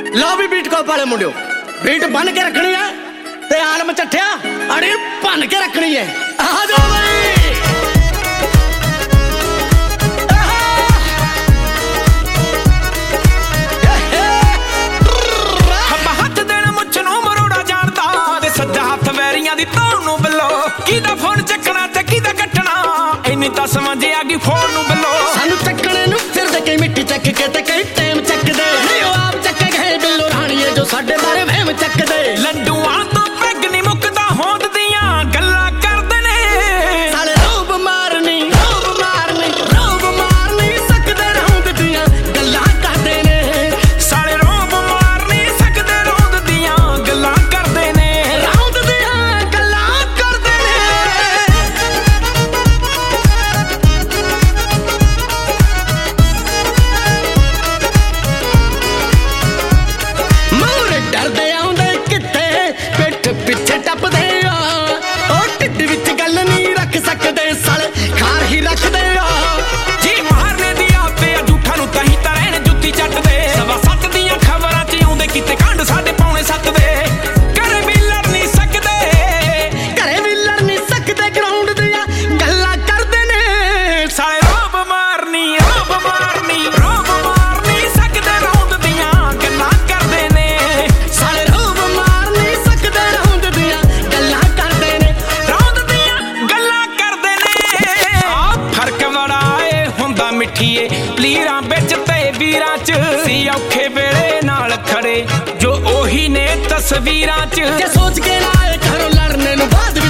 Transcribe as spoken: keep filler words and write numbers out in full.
लो भी बीट को पाले मुंडियो बीट बन के रखनी है ते आलम चट्ठिया अड़ी बन के रखनी है। आ जाओ भाई किदा फोन चकना ते किदा कटना इन्नी तां समझ आ गई फोन नु बल्लो सानू चकने नु फिर दे कई मिट्टी चक के ते कई टाइम चक दे नहीं ओ आप चक गए बिल्लो राणीए जो साडे बारे वहम चक दे लड्डूआं तो पैग नहीं मुकदा होंद दियां गल्लां करदे ने साले रोब मारनी रोब मारनी रोब मारनी सकदे रौंद दियां गल्लां करदे ने साले रोब मारनी सकदे रौंद दियां गल्लां करदे ने रौंद दियां गल्लां करदे ने मूरे डरदे आउंदे किते पिठ पिछे टपदे आ ओ ढिड विच गल नहीं रख सकदे साले खार ही रखदे आ जी मारने दी आपे झूठा नु तही तां रहण जुत्ती चटदे सवा सत्त दियां खबरां च आउंदे किते कांड साडे पौने सत्त दे घरे भी लड़ नहीं सकदे घरे भी लड़ नहीं सकदे ग्राउंड दियां गल्लां करदे ने साले रोब मारनी रोब मारनी रोब मारनी सकदे रौंद दियां गल्लां करदे ने साले रोब मारनी सकदे रौंद दियां गल्लां करदे ने रौंद दियां गल्लां करदे ने आ फर्क बड़ा ए हुंदा मिठीए लीरां विच ते वीरां च सी औखे वेले नाल खड़े जो ओही ने तस्वीरां च जे सोच के लाए घरों लड़ने नु बाद